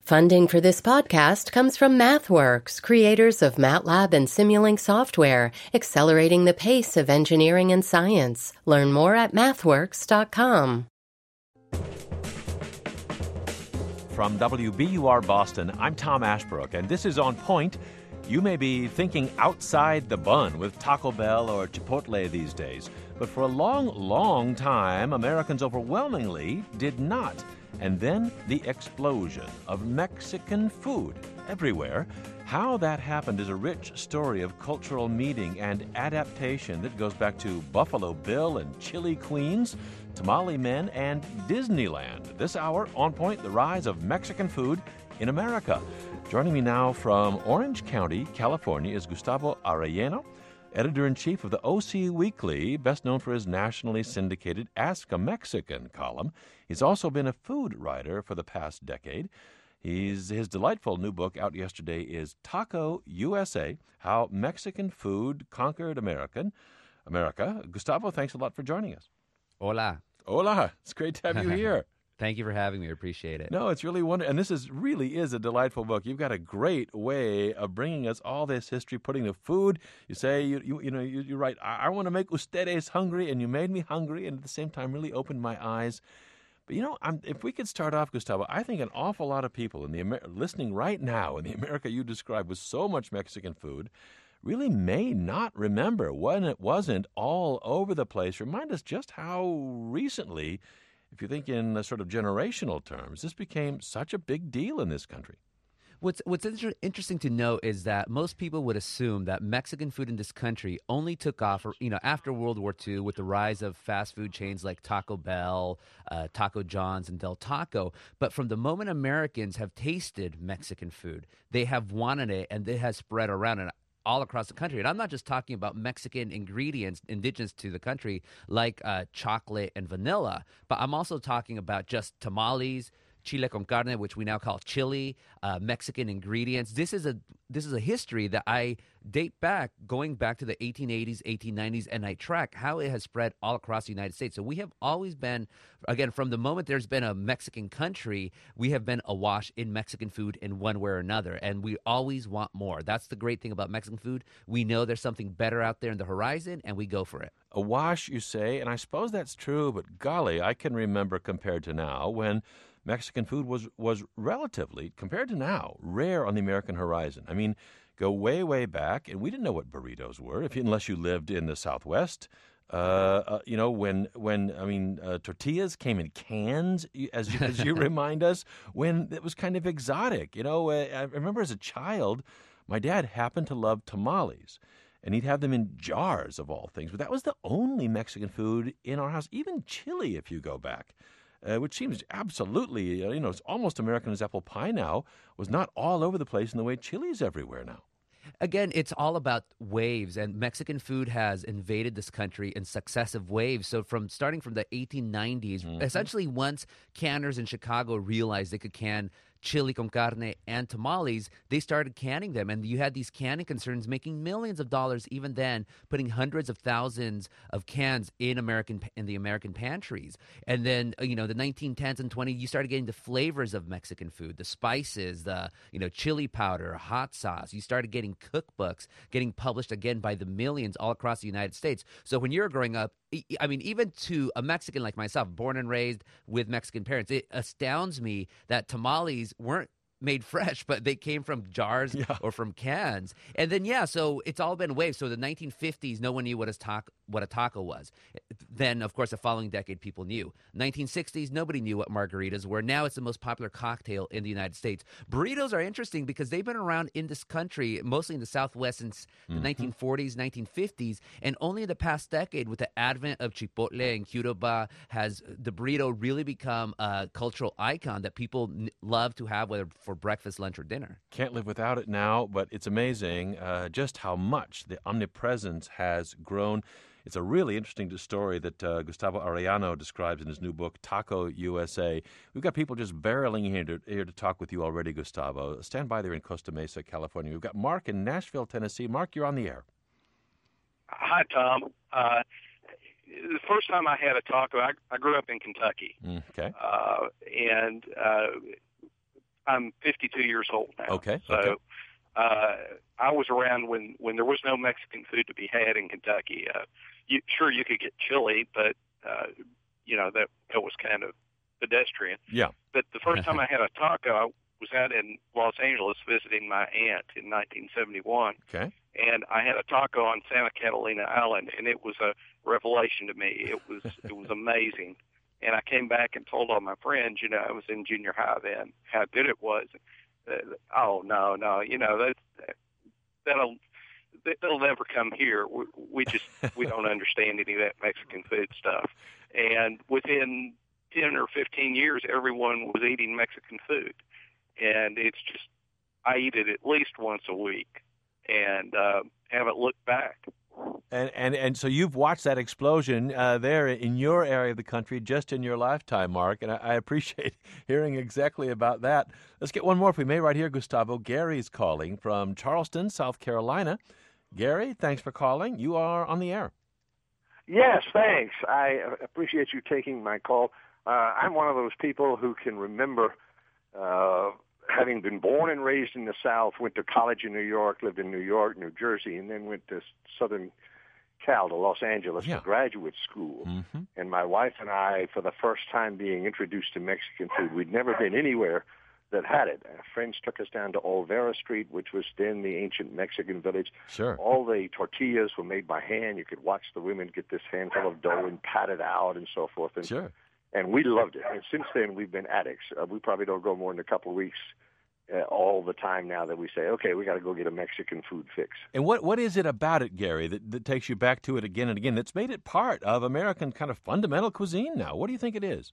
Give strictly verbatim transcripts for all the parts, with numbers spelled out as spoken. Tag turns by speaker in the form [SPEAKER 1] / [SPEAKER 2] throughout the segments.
[SPEAKER 1] Funding for this podcast comes from MathWorks, creators of MATLAB and Simulink software, accelerating the pace of engineering and science. Learn more at mathworks dot com.
[SPEAKER 2] From W B U R Boston, I'm Tom Ashbrook, and this is On Point. You may be thinking outside the bun with Taco Bell or Chipotle these days, but for a long, long time, Americans overwhelmingly did not. And then the explosion of Mexican food everywhere. How that happened is a rich story of cultural meeting and adaptation that goes back to Buffalo Bill and Chili Queens, Tamale Men, and Disneyland. This hour, On Point, the rise of Mexican food in America. Joining me now from Orange County, California, is Gustavo Arellano, editor-in-chief of the O C Weekly, best known for his nationally syndicated Ask a Mexican column. He's also been a food writer for the past decade. He's, his delightful new book out yesterday is Taco U S A, How Mexican Food Conquered American. America. Gustavo, thanks a lot for joining us.
[SPEAKER 3] Hola.
[SPEAKER 2] Hola. It's great to have you here.
[SPEAKER 3] Thank you for having me. I appreciate it.
[SPEAKER 2] No, it's really wonderful. And this is really is a delightful book. You've got a great way of bringing us all this history, putting the food. You say, you you, you know, you, you write, I, I want to make ustedes hungry, and you made me hungry, and at the same time really opened my eyes. But, you know, I'm, if we could start off, Gustavo, I think an awful lot of people in the Amer- listening right now in the America you describe with so much Mexican food really may not remember when it wasn't all over the place. Remind us just how recently, if you think in sort of generational terms, this became such a big deal in this country.
[SPEAKER 3] What's what's inter- interesting to note is that most people would assume that Mexican food in this country only took off, you know, after World War Two with the rise of fast food chains like Taco Bell, uh, Taco John's, and Del Taco. But from the moment Americans have tasted Mexican food, they have wanted it, and it has spread around and all across the country. And I'm not just talking about Mexican ingredients indigenous to the country like uh, chocolate and vanilla, but I'm also talking about just tamales, chile con carne, which we now call chili, uh, Mexican ingredients. This is a this is a history that I date back, going back to the eighteen eighties, eighteen nineties, and I track how it has spread all across the United States. So we have always been, again, from the moment there's been a Mexican country, we have been awash in Mexican food in one way or another, and we always want more. That's the great thing about Mexican food. We know there's something better out there in the horizon, and we go for it.
[SPEAKER 2] Awash, you say, and I suppose that's true, but golly, I can remember compared to now when Mexican food was, was relatively, compared to now, rare on the American horizon. I mean, go way, way back, and we didn't know what burritos were, if unless you lived in the Southwest. Uh, uh, you know, when, when I mean, uh, tortillas came in cans, as you, as you remind us, when it was kind of exotic. You know, uh, I remember as a child, my dad happened to love tamales, and he'd have them in jars of all things. But that was the only Mexican food in our house, even chili, if you go back. Uh, which seems absolutely, uh, you know, it's almost American as apple pie now, was not all over the place in the way chili's everywhere now.
[SPEAKER 3] Again, it's all about waves, and Mexican food has invaded this country in successive waves. So from starting from the eighteen nineties, mm-hmm. essentially once canners in Chicago realized they could can chili con carne and tamales, they started canning them. And you had these canning concerns making millions of dollars even then, putting hundreds of thousands of cans in American in the American pantries. And then, you know, the nineteen tens and twenties, you started getting the flavors of Mexican food, the spices, the, you know, chili powder, hot sauce. You started getting cookbooks getting published again by the millions all across the United States. So when you're growing up, I mean, even to a Mexican like myself, born and raised with Mexican parents, it astounds me that tamales weren't made fresh, but they came from jars yeah. or from cans. And then, yeah, so it's all been waves. So the nineteen fifties, no one knew what a, taco, what a taco was. Then, of course, the following decade, people knew. nineteen sixties, nobody knew what margaritas were. Now it's the most popular cocktail in the United States. Burritos are interesting because they've been around in this country, mostly in the Southwest, since mm-hmm. the nineteen forties, nineteen fifties. And only in the past decade, with the advent of Chipotle and Qdoba, has the burrito really become a cultural icon that people n- love to have, whether for breakfast, lunch, or dinner.
[SPEAKER 2] Can't live without it now, but it's amazing uh, just how much the omnipresence has grown. It's a really interesting story that uh, Gustavo Arellano describes in his new book, Taco U S A. We've got people just barreling here to, here to talk with you already, Gustavo. Stand by there in Costa Mesa, California. We've got Mark in Nashville, Tennessee. Mark, you're on the air.
[SPEAKER 4] Hi, Tom. Uh, the first time I had a taco, I, I grew up in Kentucky.
[SPEAKER 2] Mm, okay.
[SPEAKER 4] Uh, and uh, I'm fifty-two years old now.
[SPEAKER 2] Okay.
[SPEAKER 4] So
[SPEAKER 2] okay.
[SPEAKER 4] Uh, I was around when, when there was no Mexican food to be had in Kentucky. Uh, you, sure, you could get chili, but, uh, you know, that, that was kind of pedestrian.
[SPEAKER 2] Yeah.
[SPEAKER 4] But the first time I had a taco, I was out in Los Angeles visiting my aunt in nineteen seventy-one.
[SPEAKER 2] Okay.
[SPEAKER 4] And I had a taco on Santa Catalina Island, and it was a revelation to me. It was it was amazing. And I came back and told all my friends, you know, I was in junior high then, how good it was. Uh, oh no, no, you know that that'll that'll never come here. We, we just we don't understand any of that Mexican food stuff. And within ten or fifteen years, everyone was eating Mexican food, and it's just I eat it at least once a week, and uh, haven't looked back.
[SPEAKER 2] And, and and so you've watched that explosion uh, there in your area of the country just in your lifetime, Mark, and I, I appreciate hearing exactly about that. Let's get one more, if we may, right here, Gustavo. Gary's calling from Charleston, South Carolina. Gary, thanks for calling. You are on the air.
[SPEAKER 5] Yes, thanks. I appreciate you taking my call. Uh, I'm one of those people who can remember uh, having been born and raised in the South, went to college in New York, lived in New York, New Jersey, and then went to Southern Cal, to Los Angeles,
[SPEAKER 2] yeah.
[SPEAKER 5] for graduate school.
[SPEAKER 2] Mm-hmm.
[SPEAKER 5] And my wife and I, for the first time being introduced to Mexican food, we'd never been anywhere that had it. Our friends took us down to Olvera Street, which was then the ancient Mexican village.
[SPEAKER 2] Sure.
[SPEAKER 5] All the tortillas were made by hand. You could watch the women get this handful of dough and pat it out and so forth. And,
[SPEAKER 2] Sure.
[SPEAKER 5] And we loved it. And since then, we've been addicts. Uh, we probably don't go more than a couple of weeks uh, all the time now that we say, okay, we got to go get a Mexican food fix.
[SPEAKER 2] And what what is it about it, Gary, that, that takes you back to it again and again, that's made it part of American kind of fundamental cuisine now? What do you think it is?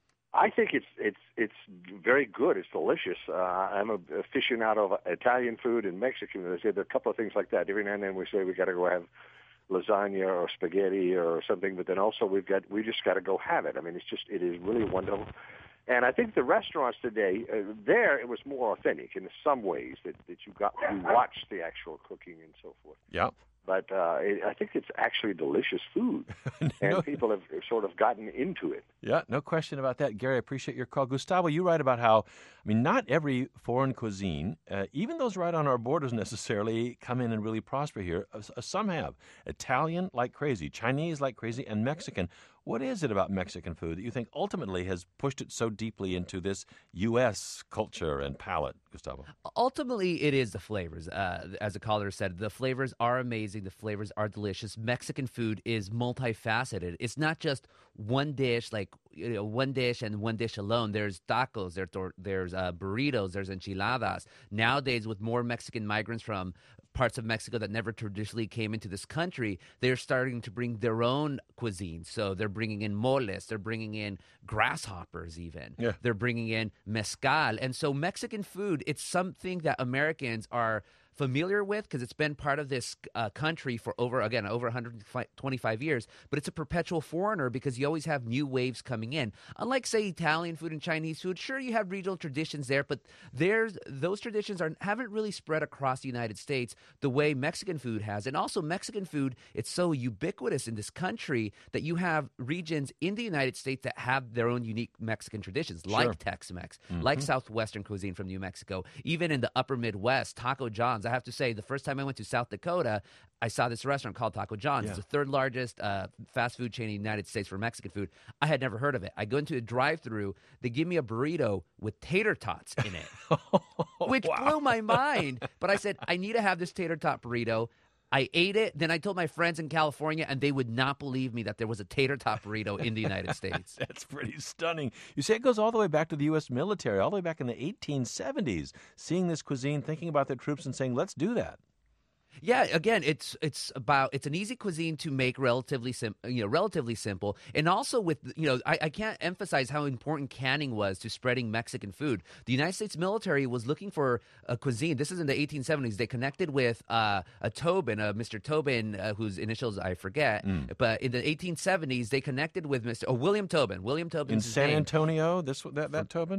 [SPEAKER 5] I think it's it's it's very good. It's delicious. Uh, I'm a aficionado of Italian food and Mexican. They say there are a couple of things like that. Every now and then we say we got to go have lasagna or spaghetti or something, but then also we've got we just got to go have it. I mean, it's just it is really wonderful. And I think the restaurants today, uh, there it was more authentic in some ways that, that you got you watched the actual cooking and so forth.
[SPEAKER 2] Yeah.
[SPEAKER 5] But uh, it, I think it's actually delicious food, and
[SPEAKER 2] no,
[SPEAKER 5] people have sort of gotten into it.
[SPEAKER 2] Yeah, no question about that. Gary, I appreciate your call. Gustavo, you write about how, I mean, not every foreign cuisine, uh, even those right on our borders necessarily, come in and really prosper here. Uh, some have. Italian, like crazy. Chinese, like crazy. And Mexican. What is it about Mexican food that you think ultimately has pushed it so deeply into this U S culture and palate, Gustavo?
[SPEAKER 3] Ultimately, it is the flavors. Uh, as the caller said, the flavors are amazing. The flavors are delicious. Mexican food is multifaceted. It's not just one dish, like you know, one dish and one dish alone. There's tacos, there's there's uh, burritos, there's enchiladas. Nowadays, with more Mexican migrants from parts of Mexico that never traditionally came into this country, they're starting to bring their own cuisine. So they're bringing in moles, they're bringing in grasshoppers even.
[SPEAKER 2] Yeah.
[SPEAKER 3] They're bringing in mezcal. And so Mexican food, it's something that Americans are familiar with because it's been part of this uh, country for over, again, over one hundred twenty-five years, but it's a perpetual foreigner because you always have new waves coming in. Unlike, say, Italian food and Chinese food, sure, you have regional traditions there, but there's those traditions are haven't really spread across the United States the way Mexican food has. And also Mexican food, it's so ubiquitous in this country that you have regions in the United States that have their own unique Mexican traditions,
[SPEAKER 2] Sure.
[SPEAKER 3] like Tex-Mex,
[SPEAKER 2] Mm-hmm.
[SPEAKER 3] like Southwestern cuisine from New Mexico, even in the upper Midwest, Taco John's. I have to say, the first time I went to South Dakota, I saw this restaurant called Taco John's.
[SPEAKER 2] Yeah.
[SPEAKER 3] It's the third largest uh, fast food chain in the United States for Mexican food. I had never heard of it. I go into a drive-thru. They give me a burrito with tater tots in it, which
[SPEAKER 2] Wow.
[SPEAKER 3] blew my mind. But I said, I need to have this tater tot burrito. I ate it. Then I told my friends in California, and they would not believe me that there was a tater tot burrito in the United States.
[SPEAKER 2] That's pretty stunning. You say it goes all the way back to the U S military, all the way back in the eighteen seventies, seeing this cuisine, thinking about their troops and saying, let's do that.
[SPEAKER 3] Yeah, again, it's it's about it's an easy cuisine to make, relatively sim, you know, relatively simple, and also with you know, I, I can't emphasize how important canning was to spreading Mexican food. The United States military was looking for a cuisine. This is in the eighteen seventies. They connected with uh, a Tobin, uh, Mister Tobin, uh, whose initials I forget,
[SPEAKER 2] Mm.
[SPEAKER 3] but in the eighteen seventies they connected with Mister Oh, William Tobin. William Tobin
[SPEAKER 2] In San Antonio, this that that Tobin?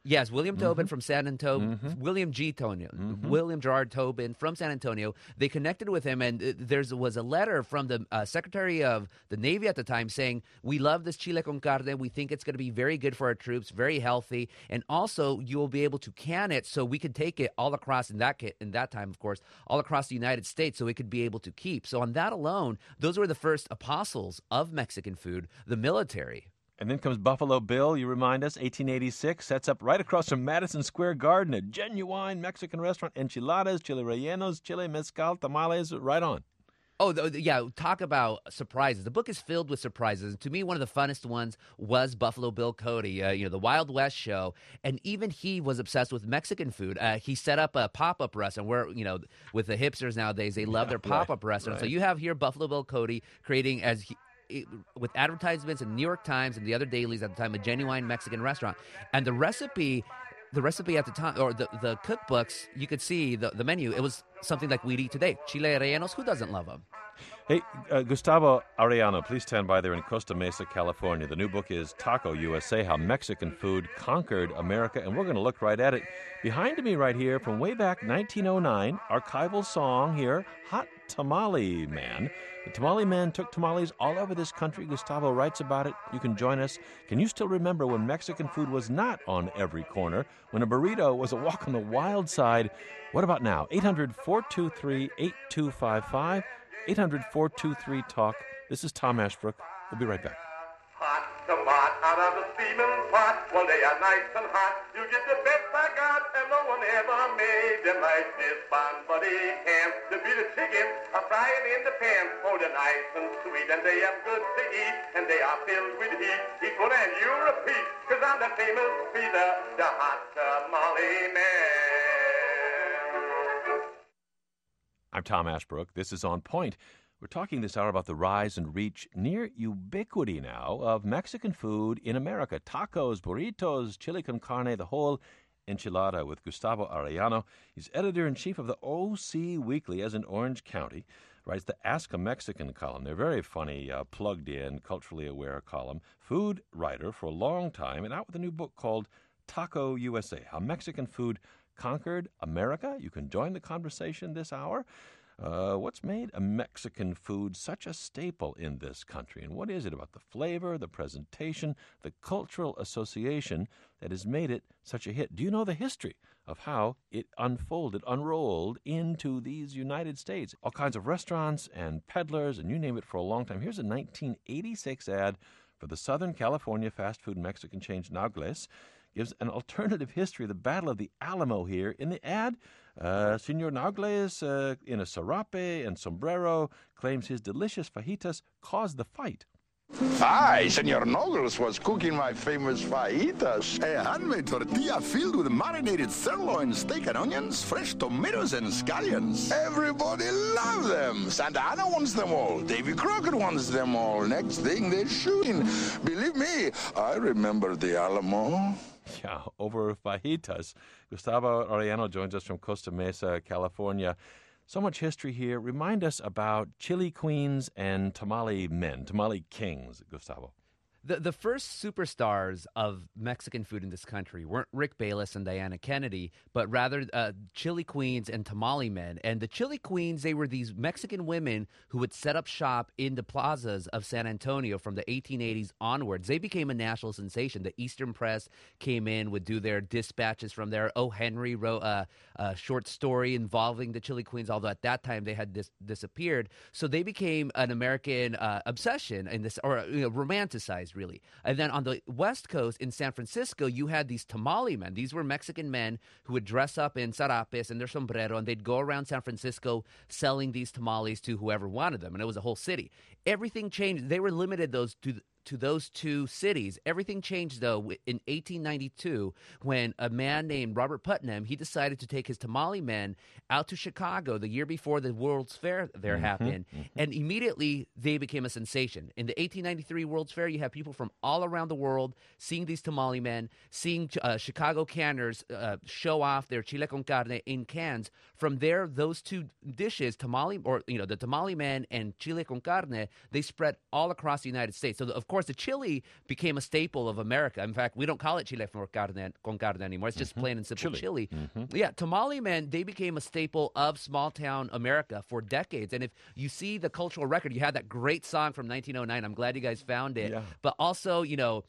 [SPEAKER 3] Yes, William
[SPEAKER 2] Mm-hmm.
[SPEAKER 3] Tobin from San Antonio,
[SPEAKER 2] Mm-hmm.
[SPEAKER 3] William G. Tobin,
[SPEAKER 2] Mm-hmm.
[SPEAKER 3] William Gerard Tobin from San Antonio. They connected with him, and there was a letter from the uh, Secretary of the Navy at the time saying, we love this chile con carne. We think it's going to be very good for our troops, very healthy, and also you will be able to can it so we could take it all across, in that, in that time, of course, all across the United States so it could be able to keep. So on that alone, those were the first apostles of Mexican food, the military.
[SPEAKER 2] And then comes Buffalo Bill, you remind us, eighteen eighty-six, sets up right across from Madison Square Garden, a genuine Mexican restaurant, enchiladas, chile rellenos, chile mezcal, tamales, right on.
[SPEAKER 3] Oh, the, the- yeah, talk about surprises. The book is filled with surprises. To me, one of the funnest ones was Buffalo Bill Cody, uh, you know, the Wild West show. And even he was obsessed with Mexican food. Uh, he set up a pop-up restaurant where, you know, with the hipsters nowadays, they love their pop-up restaurants.
[SPEAKER 2] right.
[SPEAKER 3] So you have here Buffalo Bill Cody creating, as he, it- with advertisements in the New York Times and the other dailies at the time, a genuine Mexican restaurant. And the recipe... The recipe at the time, or the, the cookbooks, you could see the, the menu. It was something like we'd eat today. Chile rellenos, who doesn't love them?
[SPEAKER 2] Hey, uh, Gustavo Arellano, please stand by there in Costa Mesa, California. The new book is Taco U S A, How Mexican Food Conquered America, and we're going to look right at it. Behind me right here, from way back nineteen oh nine, archival song here, Hot Tamale Man. The Tamale Man took tamales all over this country. Gustavo writes about it. You can join us. Can you still remember when Mexican food was not on every corner, when a burrito was a walk on the wild side? What about now? eight hundred, four two three, eight two five five, eight hundred, four two three, talk. This is Tom Ashbrook. We'll be right back.
[SPEAKER 6] Hot tomat out of the steaming pot. Well, they are nice and hot. You get the best I got, and no one ever made them like this. Bonbody can to be the chicken, a frying in the pan. Oh, they're nice and sweet, and they are good to eat, and they are filled with heat. Equal and you repeat, cause I'm the famous Peter, the hot tamale man.
[SPEAKER 2] I'm Tom Ashbrook. This is On Point. We're talking this hour about the rise and reach, near ubiquity now, of Mexican food in America. Tacos, burritos, chili con carne, the whole enchilada, with Gustavo Arellano. He's editor-in-chief of the O C Weekly, as in Orange County. Writes the Ask a Mexican column. They're very funny, uh, plugged-in, culturally aware column. Food writer for a long time, and out with a new book called Taco U S A, How Mexican Food Conquered America. You can join the conversation this hour. Uh, what's made a Mexican food such a staple in this country? And what is it about the flavor, the presentation, the cultural association that has made it such a hit? Do you know the history of how it unfolded, unrolled into these United States? All kinds of restaurants and peddlers and you name it for a long time. Here's a nineteen eighty-six ad for the Southern California fast food Mexican chain Naugles. Gives an alternative history of the Battle of the Alamo here. In the ad, uh, Senor Naugles, uh, in a serape and sombrero, claims his delicious fajitas caused the fight.
[SPEAKER 7] Hi, Senor Noggles was cooking my famous fajitas. A handmade tortilla filled with marinated sirloin, steak and onions, fresh tomatoes and scallions. Everybody loves them. Santa Ana wants them all. Davy Crockett wants them all. Next thing, they're shooting. Believe me, I remember the Alamo.
[SPEAKER 2] Yeah, over fajitas. Gustavo Arellano joins us from Costa Mesa, California. So much history here. Remind us about chili queens and tamale men, tamale kings, Gustavo.
[SPEAKER 3] The the first superstars of Mexican food in this country weren't Rick Bayless and Diana Kennedy, but rather uh, chili queens and tamale men. And the chili queens, they were these Mexican women who would set up shop in the plazas of San Antonio from the eighteen eighties onwards. They became a national sensation. The Eastern Press came in, would do their dispatches from there. O. Henry wrote a, a short story involving the chili queens, although at that time they had dis- disappeared. So they became an American uh, obsession in this, or you know, romanticized, really. And then on the West Coast in San Francisco, you had these tamale men. These were Mexican men who would dress up in sarapes and their sombrero, and they'd go around San Francisco selling these tamales to whoever wanted them, and it was a whole city. Everything changed. They were limited those to to those two cities. Everything changed, though, in eighteen ninety-two when a man named Robert Putnam, he decided to take his tamale men out to Chicago the year before the World's Fair there mm-hmm, happened, mm-hmm. and immediately they became a sensation. In the eighteen ninety-three World's Fair, you have people from all around the world seeing these tamale men, seeing uh, Chicago canners uh, show off their chile con carne in cans. From there, those two dishes, tamale, or you know, the tamale men and chile con carne, they spread all across the United States. So, of course, course, the chili became a staple of America. In fact, we don't call it chile con carne, con carne anymore. It's just mm-hmm. plain and simple chili. chili. Mm-hmm. Yeah, tamale men, they became a staple of small-town America for decades. And if you see the cultural record, you had that great song from nineteen oh nine. I'm glad you guys found it. Yeah. But also, you know,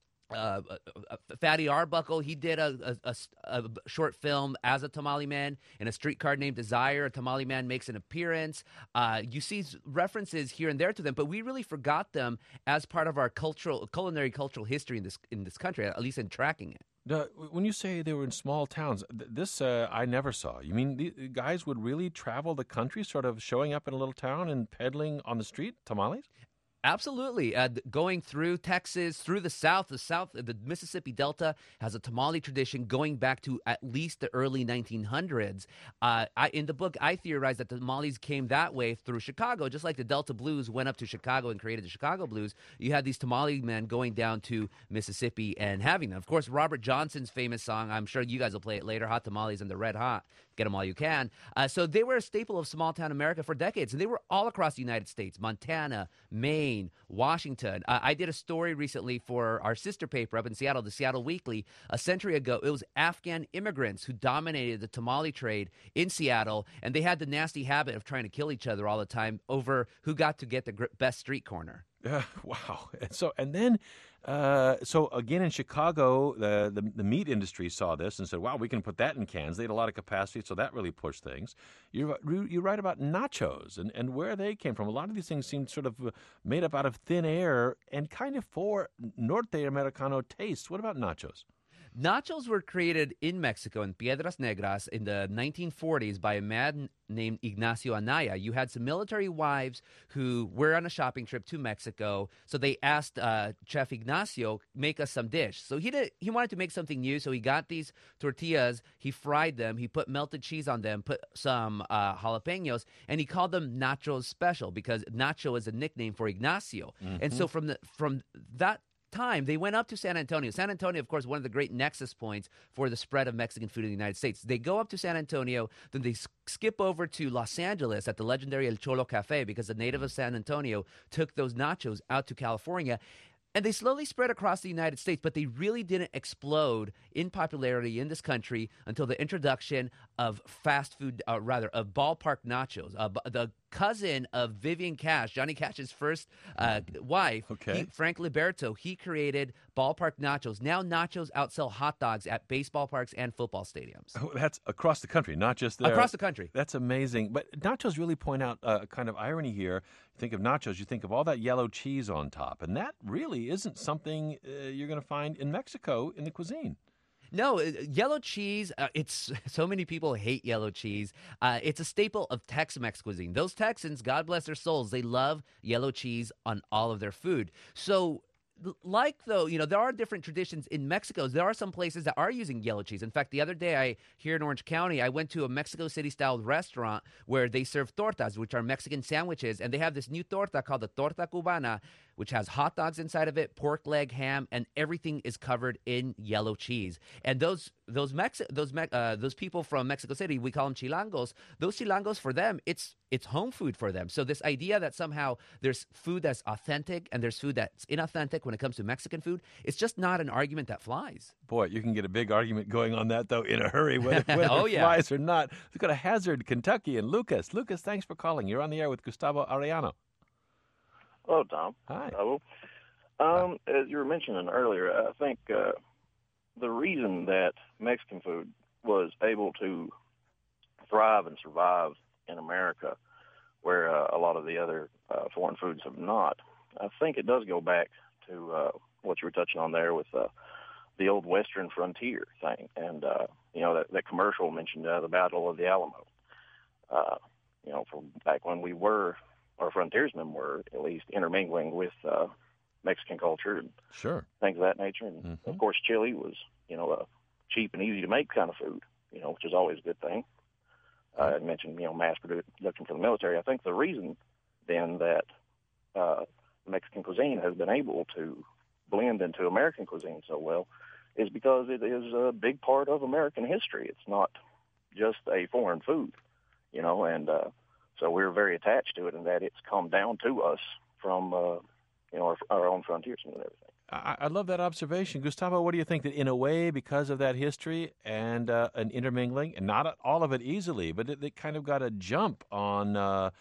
[SPEAKER 3] Uh, uh, Fatty Arbuckle, he did a, a, a, a short film as a tamale man. In A Streetcar Named Desire, a tamale man makes an appearance. Uh, you see references here and there to them, but we really forgot them as part of our cultural, culinary cultural history in this in this country, at least in tracking it.
[SPEAKER 2] Now, when you say they were in small towns, th- this uh, I never saw. You mean the guys would really travel the country, sort of showing up in a little town and peddling on the street tamales?
[SPEAKER 3] Absolutely. Uh, going through Texas, through the South, the South, the Mississippi Delta has a tamale tradition going back to at least the early nineteen hundreds. Uh, I, in the book, I theorize that the tamales came that way through Chicago, just like the Delta Blues went up to Chicago and created the Chicago Blues. You had these tamale men going down to Mississippi and having them. Of course, Robert Johnson's famous song, I'm sure you guys will play it later, Hot Tamales and the Red Hot. Get them all you can. Uh, so they were a staple of small-town America for decades, and they were all across the United States, Montana, Maine, Washington. Uh, I did a story recently for our sister paper up in Seattle, the Seattle Weekly. A century ago, it was Afghan immigrants who dominated the tamale trade in Seattle, and they had the nasty habit of trying to kill each other all the time over who got to get the gr- best street corner.
[SPEAKER 2] Uh, wow. And so, and then, uh, so again in Chicago, the, the the meat industry saw this and said, wow, we can put that in cans. They had a lot of capacity, so that really pushed things. You you write about nachos and, and where they came from. A lot of these things seem sort of made up out of thin air and kind of for Norte Americano taste. What about nachos?
[SPEAKER 3] Nachos were created in Mexico, in Piedras Negras, in the nineteen forties by a man named Ignacio Anaya. You had some military wives who were on a shopping trip to Mexico, so they asked uh, Chef Ignacio, make us some dish. So he did. He wanted to make something new, so he got these tortillas, he fried them, he put melted cheese on them, put some uh, jalapenos, and he called them Nachos Special because Nacho is a nickname for Ignacio. Mm-hmm. And so from the from that time, they went up to San Antonio. San Antonio, of course, one of the great nexus points for the spread of Mexican food in the United States. They go up to San Antonio, then they skip over to Los Angeles at the legendary El Cholo Cafe because the native of San Antonio took those nachos out to California. And they slowly spread across the United States, but they really didn't explode in popularity in this country until the introduction of fast food, uh, rather, of ballpark nachos. Uh, the cousin of Vivian Cash, Johnny Cash's first uh, wife,
[SPEAKER 2] okay.
[SPEAKER 3] he, Frank Liberto, he created ballpark nachos. Now nachos outsell hot dogs at baseball parks and football stadiums.
[SPEAKER 2] Oh, that's across the country, not just there.
[SPEAKER 3] Across the country.
[SPEAKER 2] That's amazing. But nachos really point out a kind of irony here. You think of nachos, you think of all that yellow cheese on top, and that really isn't something uh, you're going to find in Mexico in the cuisine.
[SPEAKER 3] No, yellow cheese, uh, it's so many people hate yellow cheese. Uh, it's a staple of Tex-Mex cuisine. Those Texans, God bless their souls, they love yellow cheese on all of their food. So like, though, you know, there are different traditions in Mexico. There are some places that are using yellow cheese. In fact, the other day, I here in Orange County, I went to a Mexico City-style restaurant where they serve tortas, which are Mexican sandwiches, and they have this new torta called the torta cubana, which has hot dogs inside of it, pork leg, ham, and everything is covered in yellow cheese. And those those Mex those uh, those people from Mexico City, we call them chilangos. Those chilangos, for them, it's it's home food for them. So this idea that somehow there's food that's authentic and there's food that's inauthentic when it comes to Mexican food, it's just not an argument that flies.
[SPEAKER 2] Boy, you can get a big argument going on that, though, in a hurry, whether, whether
[SPEAKER 3] oh,
[SPEAKER 2] it
[SPEAKER 3] yeah.
[SPEAKER 2] flies or not. Let's go to Hazard, Kentucky, and Lucas. Lucas, thanks for calling. You're on the air with Gustavo Arellano.
[SPEAKER 8] Hello, Tom.
[SPEAKER 2] Hi.
[SPEAKER 8] Hello. Um, as you were mentioning earlier, I think uh, the reason that Mexican food was able to thrive and survive in America, where uh, a lot of the other uh, foreign foods have not, I think it does go back to uh, what you were touching on there with uh, the old Western frontier thing. And, uh, you know, that, that commercial mentioned uh, the Battle of the Alamo. Uh, you know, from back when we were, our frontiersmen were at least intermingling with uh, Mexican culture and
[SPEAKER 2] sure.
[SPEAKER 8] things of that nature. And,
[SPEAKER 2] mm-hmm.
[SPEAKER 8] of course, chili was, you know, a cheap and easy to make kind of food, you know, which is always a good thing. Uh, I mentioned, you know, mass production for the military. I think the reason, then, that uh, Mexican cuisine has been able to blend into American cuisine so well is because it is a big part of American history. It's not just a foreign food, you know, and uh, so we're very attached to it in that it's come down to us from uh, you know, our, our own frontiersmen and everything.
[SPEAKER 2] I, I love that observation. Gustavo, what do you think? That in a way, because of that history and uh, an intermingling, and not all of it easily, but it, it kind of got a jump on, uh,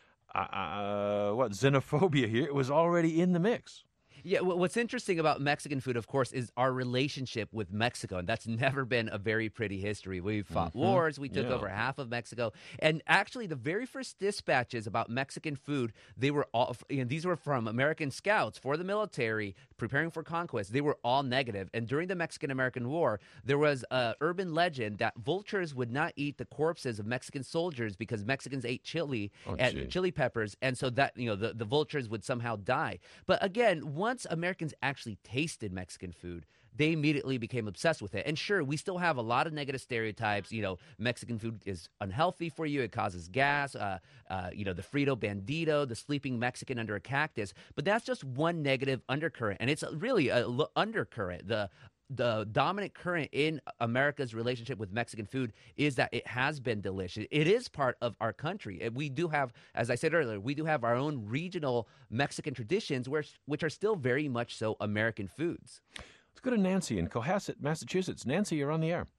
[SPEAKER 2] uh, what, xenophobia here? It was already in the mix.
[SPEAKER 3] Yeah, what's interesting about Mexican food, of course, is our relationship with Mexico, and that's never been a very pretty history. We fought mm-hmm. wars, we took yeah. over half of Mexico, and actually the very first dispatches about Mexican food, they were all, you know, these were from American scouts for the military preparing for conquest. They were all negative, and during the Mexican-American War, there was an urban legend that vultures would not eat the corpses of Mexican soldiers because Mexicans ate chili
[SPEAKER 2] oh,
[SPEAKER 3] and
[SPEAKER 2] gee.
[SPEAKER 3] chili peppers, and so that, you know, the, the vultures would somehow die. But again, one Once Americans actually tasted Mexican food, they immediately became obsessed with it. And sure, we still have a lot of negative stereotypes. You know, Mexican food is unhealthy for you. It causes gas. Uh, uh, you know, the Frito Bandito, the sleeping Mexican under a cactus. But that's just one negative undercurrent. And it's really a l- undercurrent. The The dominant current in America's relationship with Mexican food is that it has been delicious. It is part of our country. We do have, as I said earlier, we do have our own regional Mexican traditions, which, which are still very much so American foods.
[SPEAKER 2] Let's go to Nancy in Cohasset, Massachusetts. Nancy, you're on the air.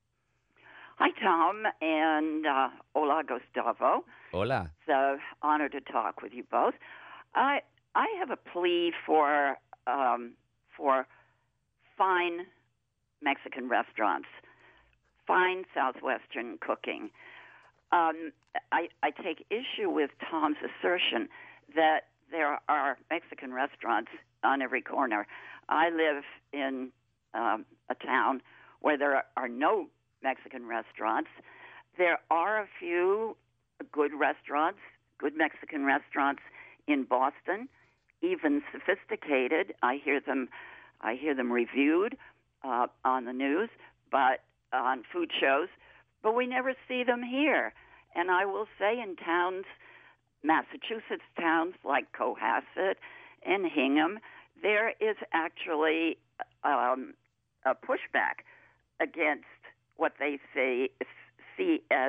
[SPEAKER 9] Hi, Tom, and uh, hola, Gustavo.
[SPEAKER 3] Hola.
[SPEAKER 9] It's an honor to talk with you both. I I have a plea for um, for fine Mexican restaurants, fine Southwestern cooking. Um, I, I take issue with Tom's assertion that there are Mexican restaurants on every corner. I live in um, a town where there are no Mexican restaurants. There are a few good restaurants, good Mexican restaurants in Boston, even sophisticated. I hear them I hear them reviewed uh, on the news, but on food shows, but we never see them here. And I will say in towns, Massachusetts towns like Cohasset and Hingham, there is actually um, a pushback against what they say, see as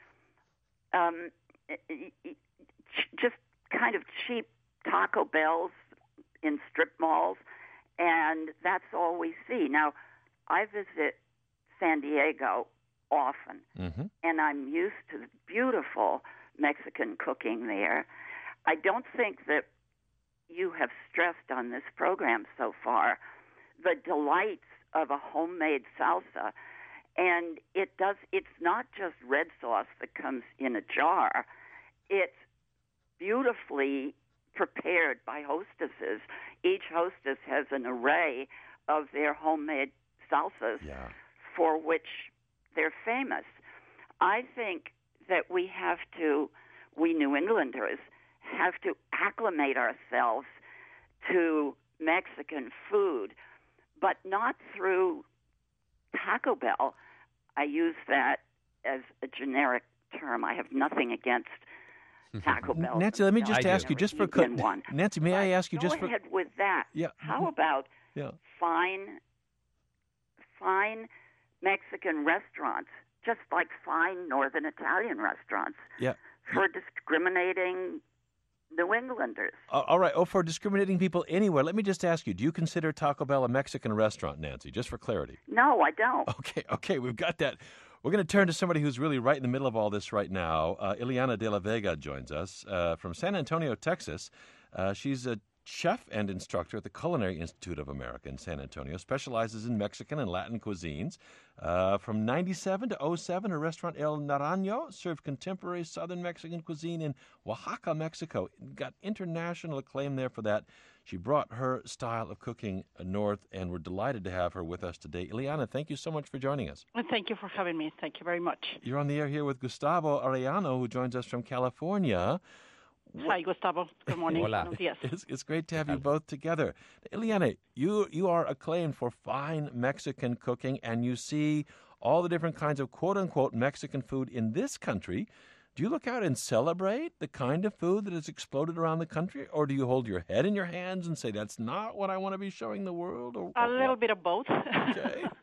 [SPEAKER 9] um, just kind of cheap Taco Bells in strip malls. And that's all we see. Now, I visit San Diego often, mm-hmm. and I'm used to the beautiful Mexican cooking there. I don't think that you have stressed on this program so far the delights of a homemade salsa. And it does. It's not just red sauce that comes in a jar. It's beautifully prepared by hostesses. Each hostess has an array of their homemade salsas
[SPEAKER 2] yeah.
[SPEAKER 9] for which they're famous. I think that we have to, we New Englanders, have to acclimate ourselves to Mexican food, but not through Taco Bell. I use that as a generic term. I have nothing against Taco Bell.
[SPEAKER 2] Nancy, let me just
[SPEAKER 3] I
[SPEAKER 2] ask
[SPEAKER 3] do.
[SPEAKER 2] you, just for
[SPEAKER 9] cl- one.
[SPEAKER 2] Nancy, may
[SPEAKER 9] but
[SPEAKER 2] I ask you
[SPEAKER 9] go
[SPEAKER 2] just for
[SPEAKER 9] ahead with that?
[SPEAKER 2] Yeah.
[SPEAKER 9] How about
[SPEAKER 2] yeah.
[SPEAKER 9] fine, fine Mexican restaurants, just like fine Northern Italian restaurants,
[SPEAKER 2] yeah.
[SPEAKER 9] for discriminating New Englanders?
[SPEAKER 2] Uh, all right. Oh, for discriminating people anywhere. Let me just ask you: do you consider Taco Bell a Mexican restaurant, Nancy? Just for clarity.
[SPEAKER 9] No, I don't.
[SPEAKER 2] Okay. Okay. We've got that. We're going to turn to somebody who's really right in the middle of all this right now. Uh, Ileana de la Vega joins us uh, from San Antonio, Texas. Uh, she's a chef and instructor at the Culinary Institute of America in San Antonio, specializes in Mexican and Latin cuisines. Uh, from ninety-seven to oh seven, her restaurant El Naranjo served contemporary Southern Mexican cuisine in Oaxaca, Mexico. Got international acclaim there for that. She brought her style of cooking north, and we're delighted to have her with us today. Ileana, thank you so much for joining us.
[SPEAKER 10] Well, thank you for having me. Thank you very much.
[SPEAKER 2] You're on the air here with Gustavo Arellano, who joins us from California.
[SPEAKER 10] Hi, Gustavo. Good morning.
[SPEAKER 3] Hola.
[SPEAKER 10] Yes.
[SPEAKER 2] It's, it's great to have you both together. Ileana, you, you are acclaimed for fine Mexican cooking, and you see all the different kinds of quote-unquote Mexican food in this country. Do you look out and celebrate the kind of food that has exploded around the country, or do you hold your head in your hands and say, that's not what I want to be showing the world? Or,
[SPEAKER 10] A
[SPEAKER 2] or
[SPEAKER 10] little
[SPEAKER 2] what?
[SPEAKER 10] bit of both.
[SPEAKER 2] Okay.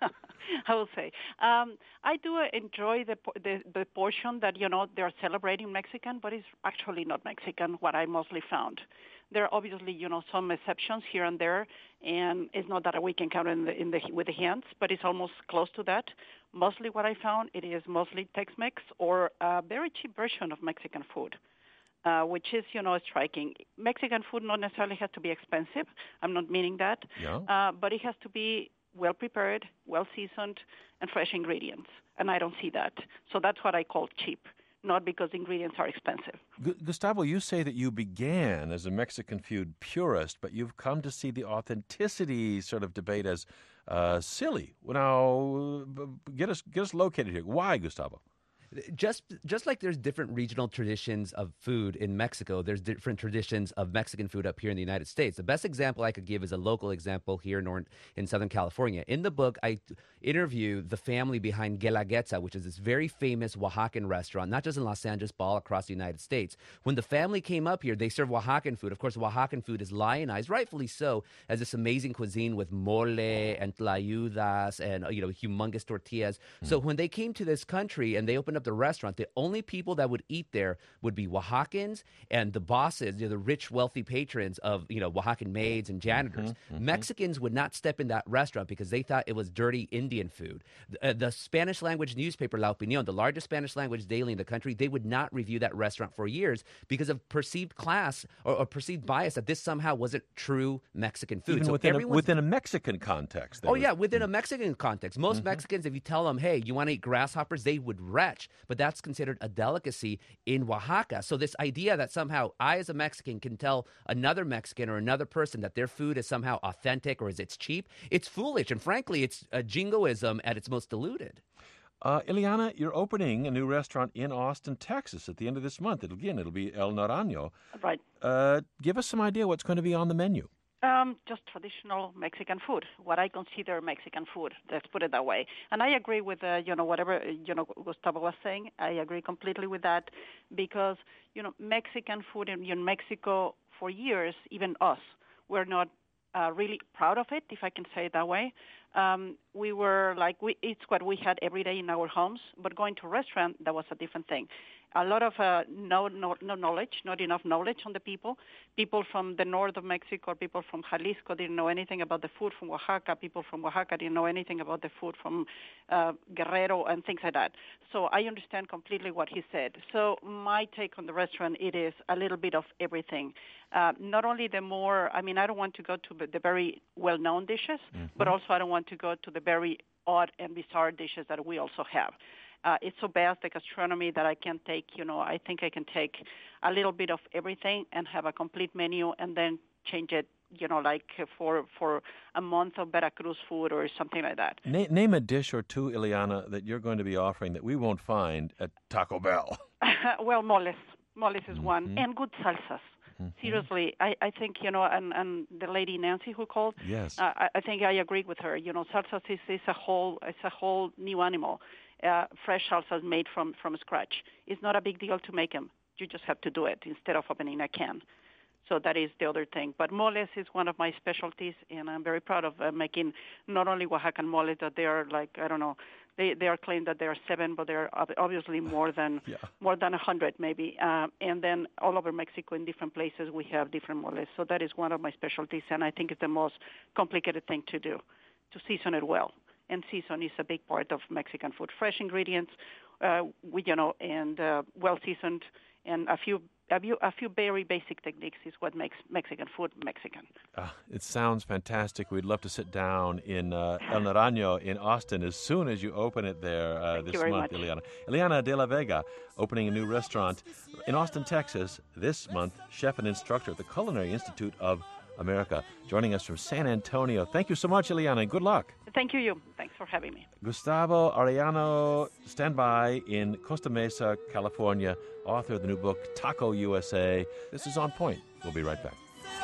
[SPEAKER 10] I will say. Um, I do enjoy the, the the portion that, you know, they're celebrating Mexican, but it's actually not Mexican, what I mostly found. There are obviously, you know, some exceptions here and there, and it's not that we can count in the, in the with the hands, but it's almost close to that. Mostly what I found, it is mostly Tex-Mex or a very cheap version of Mexican food. Uh, which is, you know, striking. Mexican food not necessarily has to be expensive. I'm not meaning that.
[SPEAKER 2] Yeah.
[SPEAKER 10] Uh, but it has to be well prepared, well seasoned, and fresh ingredients. And I don't see that. So that's what I call cheap, not because ingredients are expensive.
[SPEAKER 2] Gu- Gustavo, you say that you began as a Mexican food purist, but you've come to see the authenticity sort of debate as uh, silly. Now, get us get us located here. Why, Gustavo?
[SPEAKER 3] Just just like there's different regional traditions of food in Mexico, there's different traditions of Mexican food up here in the United States. The best example I could give is a local example here in, North, in Southern California. In the book, I interview the family behind Guelaguetza, which is this very famous Oaxacan restaurant, not just in Los Angeles, but all across the United States. When the family came up here, they served Oaxacan food. Of course, Oaxacan food is lionized, rightfully so, as this amazing cuisine with mole and tlayudas and, you know, humongous tortillas. Mm. So when they came to this country and they opened up the restaurant, the only people that would eat there would be Oaxacans and the bosses, you know, the rich, wealthy patrons of, you know, Oaxacan maids and janitors. Mm-hmm, mm-hmm. Mexicans would not step in that restaurant because they thought it was dirty Indian food. The, uh, the Spanish language newspaper La Opinión, the largest Spanish language daily in the country, they would not review that restaurant for years because of perceived class or, or perceived bias that this somehow wasn't true Mexican food.
[SPEAKER 2] Even
[SPEAKER 3] so
[SPEAKER 2] within, a, within a Mexican context.
[SPEAKER 3] Oh,
[SPEAKER 2] was,
[SPEAKER 3] yeah, within a Mexican context. Most mm-hmm. Mexicans, if you tell them, hey, you want to eat grasshoppers, they would retch. But that's considered a delicacy in Oaxaca. So this idea that somehow I, as a Mexican, can tell another Mexican or another person that their food is somehow authentic or is it's cheap, it's foolish. And frankly, it's a jingoism at its most diluted.
[SPEAKER 2] Uh, Ileana, you're opening a new restaurant in Austin, Texas at the end of this month. It'll, again, it'll be El Naranjo.
[SPEAKER 10] Right.
[SPEAKER 2] Uh, give us some idea what's going to be on the menu.
[SPEAKER 10] Um, just traditional Mexican food, what I consider Mexican food. Let's put it that way. And I agree with, uh, you know, whatever, you know, Gustavo was saying. I agree completely with that because, you know, Mexican food in, in Mexico for years, even us, we're not uh, really proud of it, if I can say it that way. Um, we were like, we, it's what we had every day in our homes, but going to a restaurant, that was a different thing. A lot of uh, no, no, no knowledge, not enough knowledge on the people. People from the north of Mexico, people from Jalisco didn't know anything about the food from Oaxaca. People from Oaxaca didn't know anything about the food from uh, Guerrero and things like that. So I understand completely what he said. So my take on the restaurant, it is a little bit of everything. Uh, not only the more, I mean, I don't want to go to the very well-known dishes, mm-hmm. but also I don't want to go to the very odd and bizarre dishes that we also have. Uh, it's so vast, the gastronomy, that I can take, you know, I think I can take a little bit of everything and have a complete menu and then change it, you know, like for for a month of Veracruz food or something like that.
[SPEAKER 2] Na- name a dish or two, Ileana, that you're going to be offering that we won't find at Taco Bell.
[SPEAKER 10] Well, moles. Moles is
[SPEAKER 2] mm-hmm.
[SPEAKER 10] one. And good salsas. Mm-hmm. Seriously, I, I think, you know, and, and the lady Nancy who called,
[SPEAKER 2] yes.
[SPEAKER 10] uh, I, I think I agree with her. You know, salsas is, is a whole, it's a whole new animal. Uh, fresh salsas made from, from scratch. It's not a big deal to make them. You just have to do it instead of opening a can. So that is the other thing. But moles is one of my specialties, and I'm very proud of uh, making not only Oaxacan moles, that they are like, I don't know, they, they are claimed that there are seven, but they're obviously more than yeah. more than a hundred maybe. Uh, and then all over Mexico in different places we have different moles. So that is one of my specialties, and I think it's the most complicated thing to do, to season it well. And season is a big part of Mexican food. Fresh ingredients, uh, we, you know, and uh, well seasoned, and a few, a few, a few very basic techniques is what makes Mexican food Mexican.
[SPEAKER 2] Uh, it sounds fantastic. We'd love to sit down in uh, El Naranjo in Austin as soon as you open it there uh, this month,
[SPEAKER 10] much.
[SPEAKER 2] Ileana. Ileana de la Vega opening a new restaurant in Austin, Texas this month. Chef and instructor at the Culinary Institute of America, joining us from San Antonio. Thank you so much, Ileana, and good luck.
[SPEAKER 10] Thank you, you. Thanks for having me.
[SPEAKER 2] Gustavo Arellano, stand by in Costa Mesa, California, author of the new book, Taco U S A. This is On Point. We'll be right back.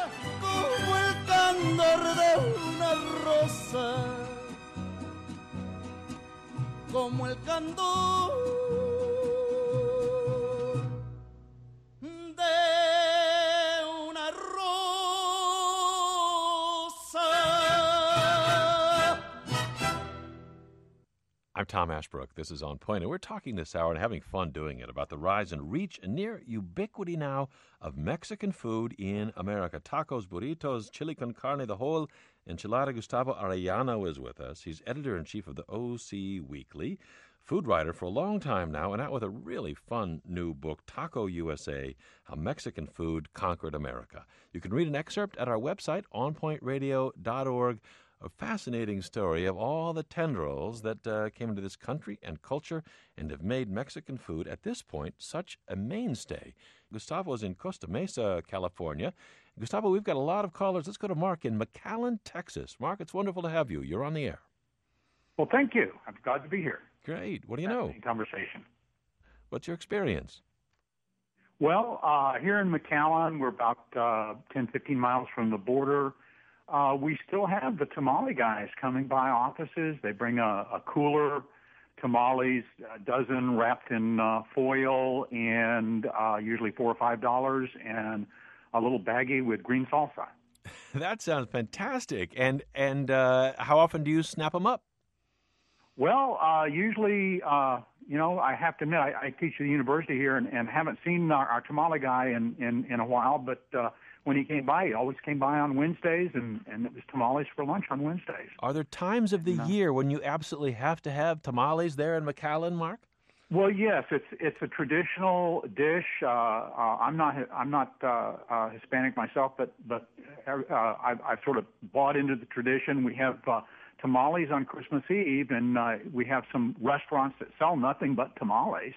[SPEAKER 11] Como el candor de una rosa, como el candor
[SPEAKER 2] I'm Tom Ashbrook. This is On Point, and we're talking this hour and having fun doing it about the rise and reach and near ubiquity now of Mexican food in America. Tacos, burritos, chili con carne, the whole enchilada. Gustavo Arellano is with us. He's editor-in-chief of the O C Weekly, food writer for a long time now, and out with a really fun new book, Taco U S A, How Mexican Food Conquered America. You can read an excerpt at our website, on point radio dot org. A fascinating story of all the tendrils that uh, came into this country and culture and have made Mexican food, at this point, such a mainstay. Gustavo is in Costa Mesa, California. Gustavo, we've got a lot of callers. Let's go to Mark in McAllen, Texas. Mark, it's wonderful to have you. You're on the air.
[SPEAKER 12] Well, thank you. I'm glad to be here.
[SPEAKER 2] Great. What do you know?
[SPEAKER 12] Conversation.
[SPEAKER 2] What's your experience?
[SPEAKER 12] Well, uh, here in McAllen, we're about uh, ten, fifteen miles from the border. Uh, we still have the tamale guys coming by offices. They bring a, a cooler, tamales, a dozen wrapped in uh, foil, and uh, usually four or five dollars, and a little baggie with green salsa.
[SPEAKER 2] That sounds fantastic. And and uh, how often do you snap them up?
[SPEAKER 12] Well, uh, usually, uh, you know, I have to admit, I, I teach at the university here and, and haven't seen our, our tamale guy in, in, in a while, but uh, when he came by, he always came by on Wednesdays, and, and it was tamales for lunch on Wednesdays.
[SPEAKER 2] Are there times of the
[SPEAKER 12] No.
[SPEAKER 2] year when you absolutely have to have tamales there in McAllen, Mark?
[SPEAKER 12] Well, yes, it's it's a traditional dish. Uh, uh, I'm not I'm not uh, uh, Hispanic myself, but but uh, I've, I've sort of bought into the tradition. We have uh, tamales on Christmas Eve, and uh, we have some restaurants that sell nothing but tamales.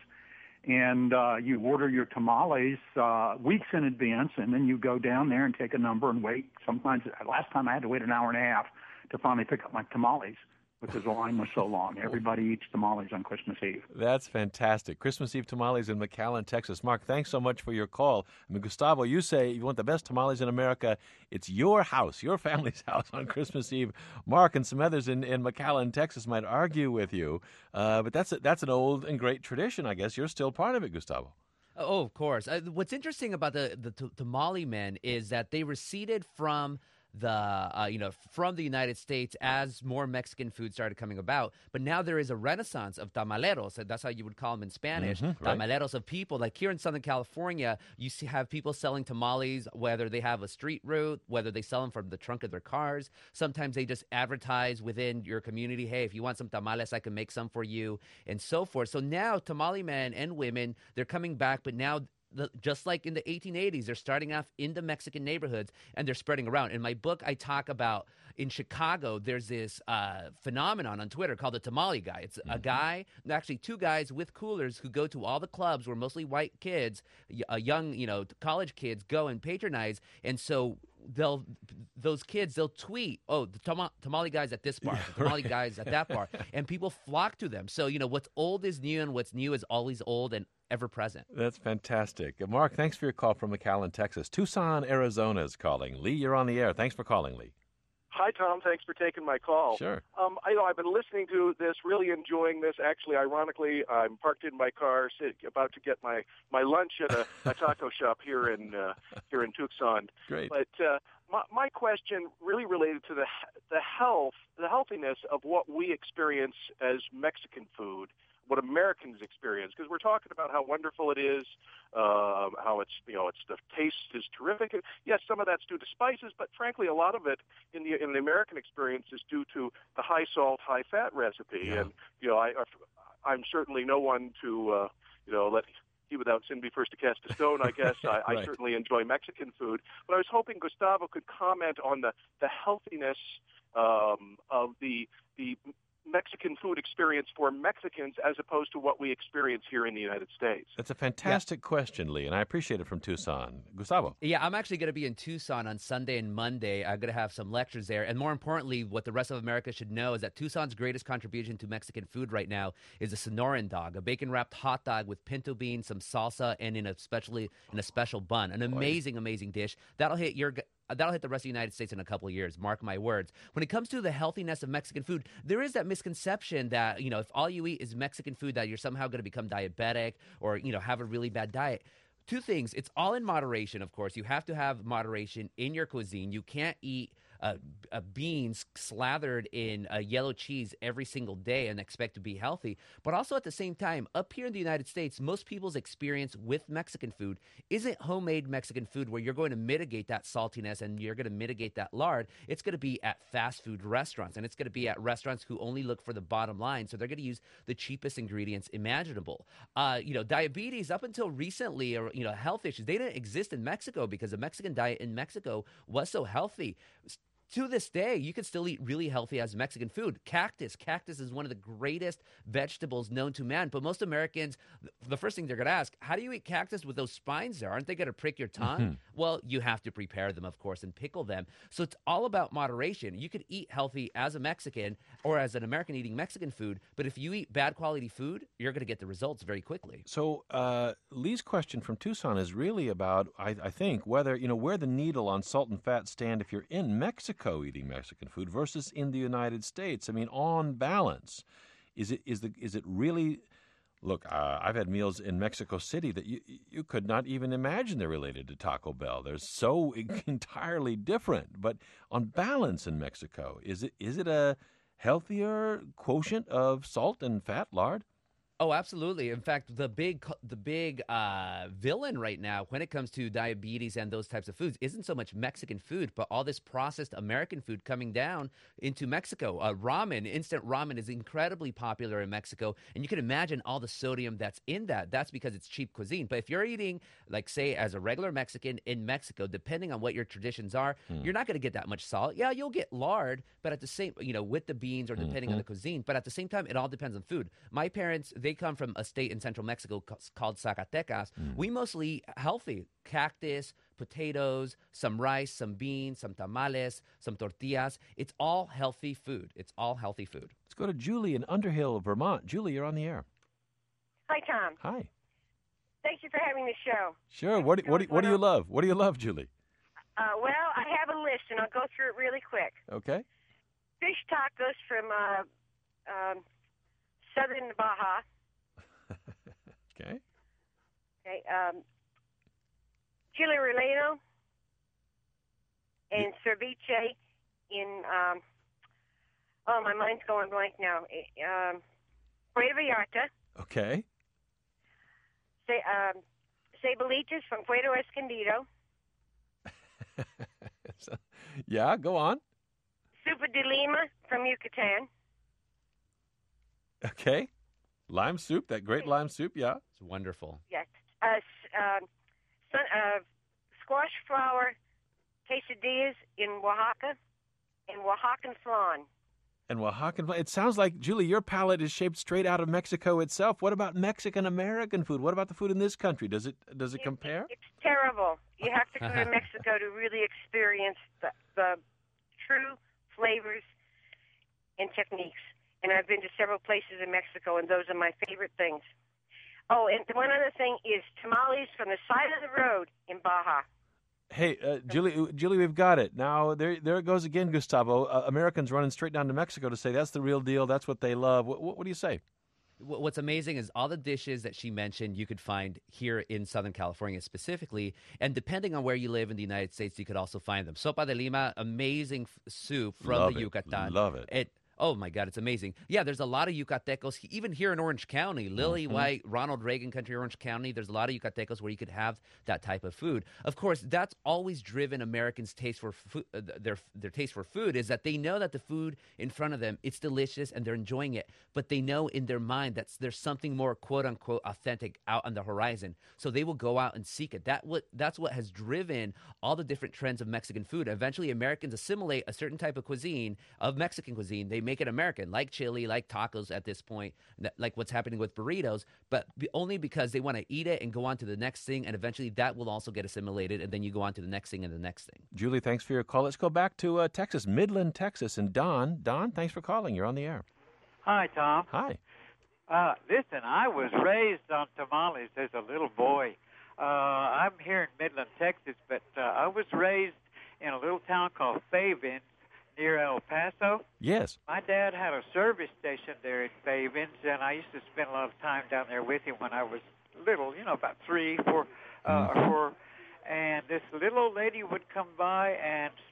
[SPEAKER 12] And uh, you order your tamales uh, weeks in advance, and then you go down there and take a number and wait. Sometimes, last time I had to wait an hour and a half to finally pick up my tamales because the line was so long. Everybody eats tamales on Christmas Eve.
[SPEAKER 2] That's fantastic. Christmas Eve tamales in McAllen, Texas. Mark, thanks so much for your call. I mean, Gustavo, you say you want the best tamales in America. It's your house, your family's house on Christmas Eve. Mark and some others in, in McAllen, Texas might argue with you, uh, but that's a, that's an old and great tradition, I guess. You're still part of it, Gustavo.
[SPEAKER 3] Oh, of course. Uh, what's interesting about the, the t- tamale men is that they receded from the uh, you know from the United States as more Mexican food started coming about, but now there is a renaissance of tamaleros. That's how you would call them in Spanish.
[SPEAKER 2] Mm-hmm, right.
[SPEAKER 3] Tamaleros of people. Like here in Southern California, you see have people selling tamales, whether they have a street route, whether they sell them from the trunk of their cars. Sometimes they just advertise within your community, hey, if you want some tamales, I can make some for you, and so forth. So now tamale men and women, they're coming back, but now The, just like in the eighteen eighties, they're starting off in the Mexican neighborhoods and they're spreading around. In my book, I talk about in Chicago, there's this uh, phenomenon on Twitter called the tamale guy. It's mm-hmm. a guy, actually two guys with coolers who go to all the clubs where mostly white kids, uh, young, you know, college kids go and patronize. And so they'll those kids they'll tweet, oh, the tam- tamale guys at this bar, the tamale
[SPEAKER 2] Right.
[SPEAKER 3] guys at that bar, and people flock to them. So you know what's old is new, and what's new is always old and ever present.
[SPEAKER 2] That's fantastic. Uh, Mark, thanks for your call from McAllen, Texas. Tucson, Arizona is calling. Lee, you're on the air. Thanks for calling, Lee.
[SPEAKER 13] Hi, Tom. Thanks for taking my call.
[SPEAKER 2] Sure.
[SPEAKER 13] Um, I know I've been listening to this, really enjoying this. Actually, ironically, I'm parked in my car, sit, about to get my, my lunch at a, a taco shop here in uh, here in Tucson.
[SPEAKER 2] Great.
[SPEAKER 13] But uh, my, my question really related to the the health, the healthiness of what we experience as Mexican food, what Americans experience, because we're talking about how wonderful it is, uh, how it's, you know, it's the taste is terrific. Yes, some of that's due to spices, but frankly, a lot of it in the in the American experience is due to the high salt, high fat recipe.
[SPEAKER 2] Yeah.
[SPEAKER 13] And you know, I, I'm certainly no one to uh, you know let he without sin be first to cast a stone. I guess I,
[SPEAKER 2] Right.
[SPEAKER 13] I certainly enjoy Mexican food, but I was hoping Gustavo could comment on the the healthiness um, of the the Mexican food experience for Mexicans as opposed to what we experience here in the United States.
[SPEAKER 2] That's a fantastic yeah. question, Lee, and I appreciate it from Tucson. Gustavo.
[SPEAKER 3] Yeah, I'm actually going to be in Tucson on Sunday and Monday. I'm going to have some lectures there. And more importantly, what the rest of America should know is that Tucson's greatest contribution to Mexican food right now is a Sonoran dog, a bacon-wrapped hot dog with pinto beans, some salsa, and in a, specially, in a special bun. An amazing, amazing dish. That'll hit your... That'll hit the rest of the United States in a couple of years, mark my words. When it comes to the healthiness of Mexican food, there is that misconception that, you know, if all you eat is Mexican food, that you're somehow going to become diabetic or, you know, have a really bad diet. Two things. It's all in moderation, of course. You have to have moderation in your cuisine. You can't eat uh, uh, beans slathered in uh, yellow cheese every single day and expect to be healthy. But also at the same time, up here in the United States, most people's experience with Mexican food isn't homemade Mexican food where you're going to mitigate that saltiness and you're going to mitigate that lard. It's going to be at fast food restaurants, and it's going to be at restaurants who only look for the bottom line. So they're going to use the cheapest ingredients imaginable. Uh, you know, diabetes up until recently, or, you know, health issues, they didn't exist in Mexico because the Mexican diet in Mexico was so healthy. To this day, you can still eat really healthy as Mexican food. Cactus. Cactus is one of the greatest vegetables known to man. But most Americans, the first thing they're going to ask, how do you eat cactus with those spines there? Aren't they going to prick your tongue? Mm-hmm. Well, you have to prepare them, of course, and pickle them. So it's all about moderation. You could eat healthy as a Mexican or as an American eating Mexican food. But if you eat bad quality food, you're going to get the results very quickly.
[SPEAKER 2] So uh, Lee's question from Tucson is really about, I, I think, whether, you know, where the needle on salt and fat stand if you're in Mexico eating Mexican food versus in the United States. I mean, on balance, is it is the is it really? Look, uh, I've had meals in Mexico City that you you could not even imagine they're related to Taco Bell. They're so entirely different. But on balance in Mexico, is it is it a healthier quotient of salt and fat, lard?
[SPEAKER 3] Oh, absolutely. In fact, the big the big uh, villain right now when it comes to diabetes and those types of foods isn't so much Mexican food, but all this processed American food coming down into Mexico. Uh, ramen, instant ramen is incredibly popular in Mexico, and you can imagine all the sodium that's in that. That's because it's cheap cuisine. But if you're eating, like, say, as a regular Mexican in Mexico, depending on what your traditions are, hmm. you're not going to get that much salt. Yeah, you'll get lard, but at the same, you know, with the beans or depending mm-hmm. on the cuisine. But at the same time, it all depends on food. My parents, they come from a state in central Mexico called Zacatecas. Mm. We mostly eat healthy. Cactus, potatoes, some rice, some beans, some tamales, some tortillas. It's all healthy food. It's all healthy food.
[SPEAKER 2] Let's go to Julie in Underhill, Vermont. Julie, you're on the air.
[SPEAKER 14] Hi, Tom.
[SPEAKER 2] Hi.
[SPEAKER 14] Thank you for having the show.
[SPEAKER 2] Sure. What do, what do, what do you love? What do you love, Julie?
[SPEAKER 14] Uh, well, I have a list, and I'll go through it really quick.
[SPEAKER 2] Okay.
[SPEAKER 14] Fish tacos from uh, um, southern Baja.
[SPEAKER 2] Okay.
[SPEAKER 14] Okay. Um, chile relleno and ceviche in, um, oh, my mind's going blank now. Um, Puerto Vallarta.
[SPEAKER 2] Okay.
[SPEAKER 14] Se, um, cebollitas from Puerto Escondido.
[SPEAKER 2] so, yeah, go on.
[SPEAKER 14] Sopa de Lima from Yucatan.
[SPEAKER 2] Okay. Lime soup, that great lime soup, yeah.
[SPEAKER 3] It's wonderful.
[SPEAKER 14] Yes. Uh, uh, sun, uh, squash flower quesadillas in Oaxaca and Oaxacan flan.
[SPEAKER 2] And Oaxacan flan. It sounds like, Julie, your palate is shaped straight out of Mexico itself. What about Mexican-American food? What about the food in this country? Does it does it,
[SPEAKER 14] it
[SPEAKER 2] compare?
[SPEAKER 14] It's terrible. You have to go to Mexico to really experience the, the true flavors and techniques. And I've been to several places in Mexico, and those are my favorite things. Oh, and one other thing is tamales from the side of the road in Baja.
[SPEAKER 2] Hey, uh, Julie, Julie, we've got it. Now, there there it goes again, Gustavo. Uh, Americans running straight down to Mexico to say that's the real deal, that's what they love. What, what, what do you say?
[SPEAKER 3] What's amazing is all the dishes that she mentioned you could find here in Southern California specifically, and depending on where you live in the United States, you could also find them. Sopa de Lima, amazing f- soup from
[SPEAKER 2] love
[SPEAKER 3] the
[SPEAKER 2] it.
[SPEAKER 3] Yucatan.
[SPEAKER 2] Love it.
[SPEAKER 3] It Oh, my God, it's amazing. Yeah, there's a lot of Yucatecos, even here in Orange County, Lily
[SPEAKER 2] mm-hmm.
[SPEAKER 3] White, Ronald Reagan Country, Orange County. There's a lot of Yucatecos where you could have that type of food. Of course, that's always driven Americans' taste for food, uh, their their taste for food is that they know that the food in front of them, it's delicious and they're enjoying it, but they know in their mind that there's something more quote-unquote authentic out on the horizon. So they will go out and seek it. That what That's what has driven all the different trends of Mexican food. Eventually, Americans assimilate a certain type of cuisine, of Mexican cuisine. They make it American, like chili, like tacos at this point, like what's happening with burritos, but only because they want to eat it and go on to the next thing, and eventually that will also get assimilated, and then you go on to the next thing and the next thing.
[SPEAKER 2] Julie, thanks for your call. Let's go back to uh, Texas, Midland, Texas, and Don. Don, thanks for calling. You're on the air.
[SPEAKER 15] Hi, Tom.
[SPEAKER 2] Hi.
[SPEAKER 15] Uh, listen, I was raised on tamales as a little boy. Uh, I'm here in Midland, Texas, but uh, I was raised in a little town called Fabins, near El Paso.
[SPEAKER 2] Yes.
[SPEAKER 15] My dad had a service station there in Fabins, and I used to spend a lot of time down there with him when I was little, you know, about three, four, uh, mm-hmm. or four. And this little old lady would come by, and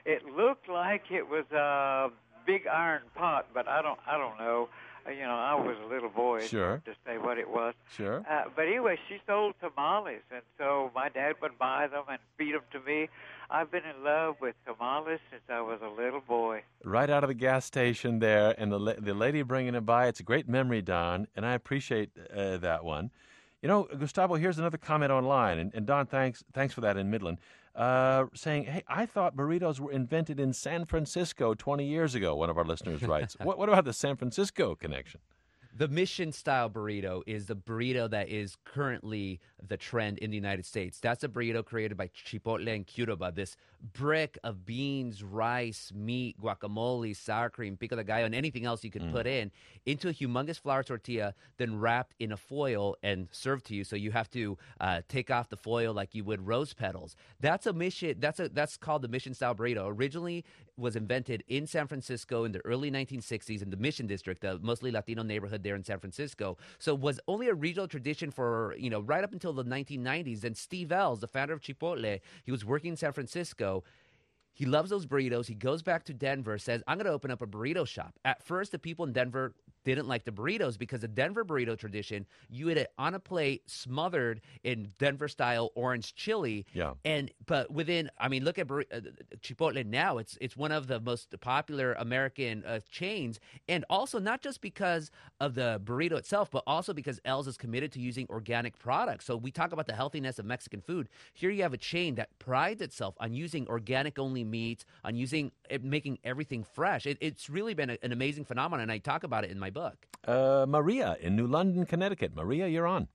[SPEAKER 15] it looked like it was a big iron pot, but I don't, I don't know. Uh, You know, I was a little boy. It's
[SPEAKER 2] Sure.
[SPEAKER 15] hard to say what it was.
[SPEAKER 2] Sure.
[SPEAKER 15] Uh, but anyway, she sold tamales, and so my dad would buy them and feed them to me. I've been in love with tamales since I was a little boy.
[SPEAKER 2] Right out of the gas station there, and the la- the lady bringing it by. It's a great memory, Don, and I appreciate uh, that one. You know, Gustavo, here's another comment online, and, and Don, thanks thanks for that in Midland, uh, saying, hey, I thought burritos were invented in San Francisco twenty years ago, one of our listeners writes. what, what about the San Francisco connection?
[SPEAKER 3] The mission-style burrito is the burrito that is currently the trend in the United States. That's a burrito created by Chipotle and Cuba, this brick of beans, rice, meat, guacamole, sour cream, pico de gallo, and anything else you could
[SPEAKER 2] Mm.
[SPEAKER 3] put in, into a humongous flour tortilla, then wrapped in a foil and served to you. So you have to uh, take off the foil like you would rose petals. That's a mission. That's a that's called the mission-style burrito. Originally was invented in San Francisco in the early nineteen sixties in the Mission District, the mostly Latino neighborhood there in San Francisco. So it was only a regional tradition for, you know, right up until the nineteen nineties. And Steve Ells, the founder of Chipotle, he was working in San Francisco. He loves those burritos. He goes back to Denver, says, I'm going to open up a burrito shop. At first, the people in Denver didn't like the burritos because the Denver burrito tradition, you eat it on a plate smothered in Denver-style orange chili.
[SPEAKER 2] Yeah.
[SPEAKER 3] And but within, I mean, look at Bur- uh, Chipotle now. It's it's one of the most popular American uh, chains. And also not just because of the burrito itself, but also because Ells is committed to using organic products. So we talk about the healthiness of Mexican food. Here you have a chain that prides itself on using organic-only meat, on using it, making everything fresh. It, it's really been a, an amazing phenomenon, and I talk about it in my book.
[SPEAKER 2] Uh, Maria in New London, Connecticut. Maria, you're on.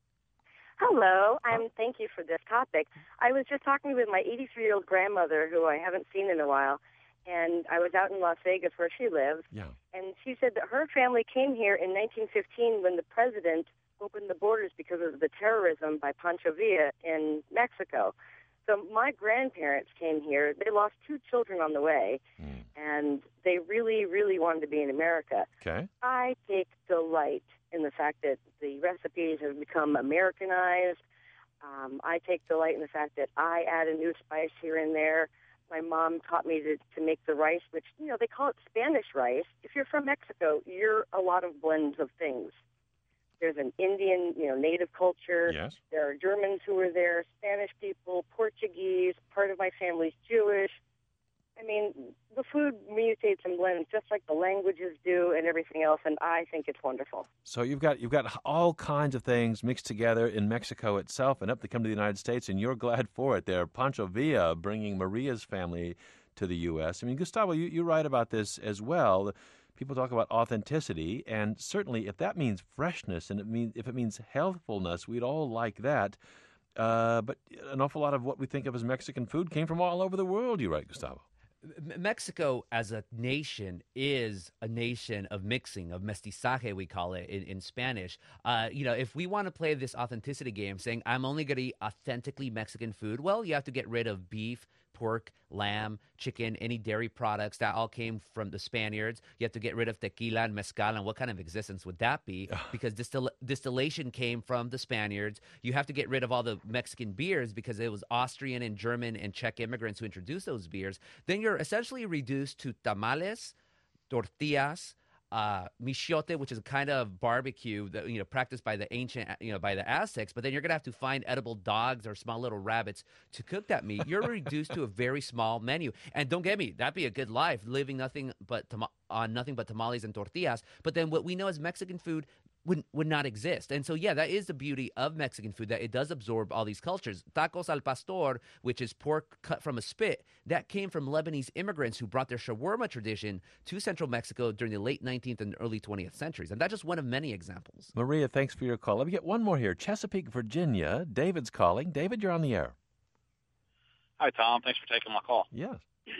[SPEAKER 16] Hello. Um, thank you for this topic. I was just talking with my eighty-three-year-old grandmother, who I haven't seen in a while, and I was out in Las Vegas where she lives.
[SPEAKER 2] Yeah.
[SPEAKER 16] And she said that her family came here in nineteen fifteen when the president opened the borders because of the terrorism by Pancho Villa in Mexico. So my grandparents came here. They lost two children on the way,
[SPEAKER 2] mm.
[SPEAKER 16] and they really, really wanted to be in America.
[SPEAKER 2] Okay.
[SPEAKER 16] I take delight in the fact that the recipes have become Americanized. Um, I take delight in the fact that I add a new spice here and there. My mom taught me to, to make the rice, which, you know, they call it Spanish rice. If you're from Mexico, you're a lot of blends of things. There's an Indian, you know, native culture.
[SPEAKER 2] Yes.
[SPEAKER 16] There are Germans who are there, Spanish people, Portuguese. Part of my family's Jewish. I mean, the food mutates and blends just like the languages do and everything else, and I think it's wonderful.
[SPEAKER 2] So you've got you've got all kinds of things mixed together in Mexico itself, and up to come to the United States, and you're glad for it. There, Pancho Villa bringing Maria's family to the U S I mean, Gustavo, you, you write about this as well. People talk about authenticity, and certainly if that means freshness and it means if it means healthfulness, we'd all like that. Uh, but an awful lot of what we think of as Mexican food came from all over the world, you write, Gustavo.
[SPEAKER 3] M- Mexico as a nation is a nation of mixing, of mestizaje, we call it in, in Spanish. Uh, you know, if we want to play this authenticity game, saying I'm only going to eat authentically Mexican food, well, you have to get rid of beef, pork, lamb, chicken, any dairy products. That all came from the Spaniards. You have to get rid of tequila and mezcal, and what kind of existence would that be? Because distill- distillation came from the Spaniards. You have to get rid of all the Mexican beers because it was Austrian and German and Czech immigrants who introduced those beers. Then you're essentially reduced to tamales, tortillas, Uh, michote, which is a kind of barbecue that, you know, practiced by the ancient, you know, by the Aztecs, but then you're going to have to find edible dogs or small little rabbits to cook that meat. You're reduced to a very small menu. And don't get me, that'd be a good life, living nothing but tam- on nothing but tamales and tortillas. But then what we know as Mexican food would would not exist. And so, yeah, that is the beauty of Mexican food, that it does absorb all these cultures. Tacos al pastor, which is pork cut from a spit, that came from Lebanese immigrants who brought their shawarma tradition to central Mexico during the late nineteenth and early twentieth centuries. And that's just one of many examples.
[SPEAKER 2] Maria, thanks for your call. Let me get one more here. Chesapeake, Virginia. David's calling. David, you're on the air.
[SPEAKER 17] Hi, Tom. Thanks for taking my call.
[SPEAKER 2] Yes.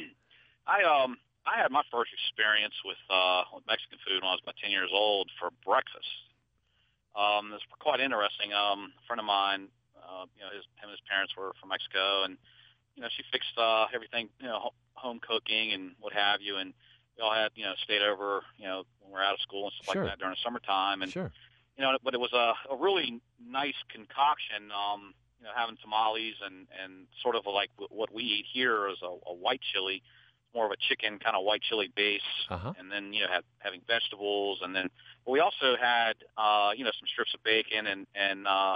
[SPEAKER 17] I um I had my first experience with uh with Mexican food when I was about ten years old for breakfast. Um, it was quite interesting. Um, a friend of mine, uh, you know, his him and his parents were from Mexico, and you know, she fixed uh, everything, you know, home cooking and what have you, and we all had, you know, stayed over, you know, when we were out of school and stuff
[SPEAKER 2] Sure.
[SPEAKER 17] like that during the summertime, and
[SPEAKER 2] Sure.
[SPEAKER 17] you know, but it was a, a really nice concoction. Um, you know, having tamales and and sort of like what we eat here is a, a white chili. more of a chicken kind of white chili base,
[SPEAKER 2] Uh-huh.
[SPEAKER 17] and then you know have, having vegetables, and then but we also had uh, you know some strips of bacon and and uh,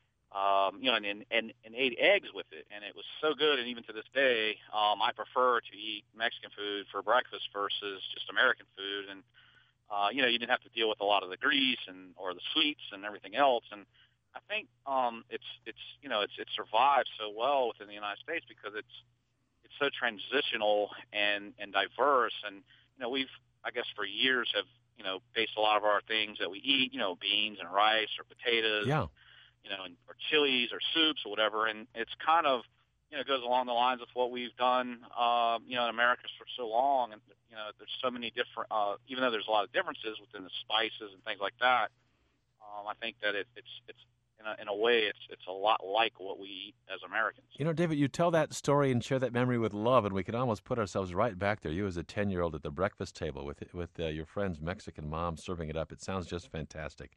[SPEAKER 17] um, you know and, and and and ate eggs with it, and it was so good. And even to this day, um, I prefer to eat Mexican food for breakfast versus just American food. And uh, you know you didn't have to deal with a lot of the grease and or the sweets and everything else. And I think um, it's it's you know it's it survives so well within the United States because it's it's so transitional and, and diverse. And you know we've I guess for years have you know based a lot of our things that we eat you know beans and rice or potatoes,
[SPEAKER 2] Yeah.
[SPEAKER 17] you know and, or chilies or soups or whatever. And it's kind of you know goes along the lines of what we've done uh, you know in America for so long. And you know there's so many different uh, even though there's a lot of differences within the spices and things like that. Um, I think that it, it's it's In a, in a way, it's it's a lot like what we eat as Americans.
[SPEAKER 2] You know, David, you tell that story and share that memory with love, and we can almost put ourselves right back there. You as a ten-year-old at the breakfast table with with uh, your friend's Mexican mom serving it up. It sounds just fantastic.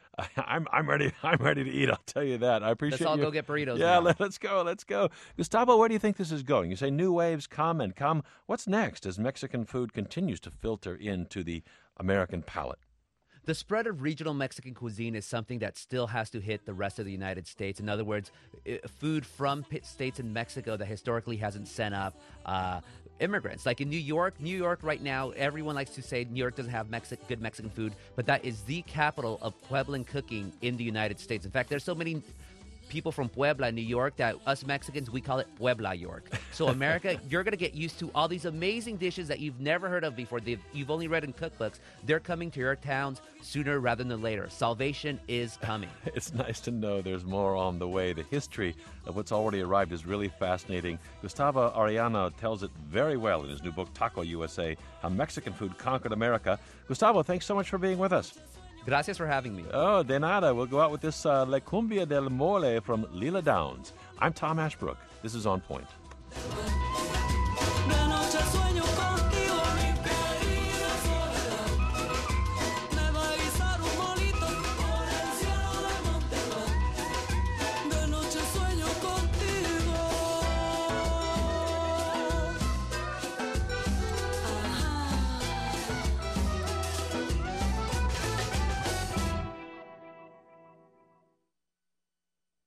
[SPEAKER 2] I'm I'm ready. I'm ready to eat. I'll tell you that. I appreciate.
[SPEAKER 3] Let's all
[SPEAKER 2] you.
[SPEAKER 3] go get burritos.
[SPEAKER 2] Yeah,
[SPEAKER 3] now.
[SPEAKER 2] let, let's go. Let's go. Gustavo, where do you think this is going? You say new waves come and come. What's next as Mexican food continues to filter into the American palate?
[SPEAKER 3] The spread of regional Mexican cuisine is something that still has to hit the rest of the United States. In other words, i- food from p- states in Mexico that historically hasn't sent up uh, immigrants. Like in New York, New York right now, everyone likes to say New York doesn't have Mexi- good Mexican food, but that is the capital of Pueblan cooking in the United States. In fact, there's so many people from Puebla, New York, that us Mexicans, we call it Puebla York. So America, you're going to get used to all these amazing dishes that you've never heard of before. They've, you've only read in cookbooks. They're coming to your towns sooner rather than later. Salvation is coming.
[SPEAKER 2] It's nice to know there's more on the way. The history of what's already arrived is really fascinating. Gustavo Arellano tells it very well in his new book, Taco U S A, How Mexican Food Conquered America. Gustavo, thanks so much for being with us.
[SPEAKER 3] Gracias for having me.
[SPEAKER 2] Oh, de nada. We'll go out with this uh, La Cumbia del Mole from Lila Downs. I'm Tom Ashbrook. This is On Point.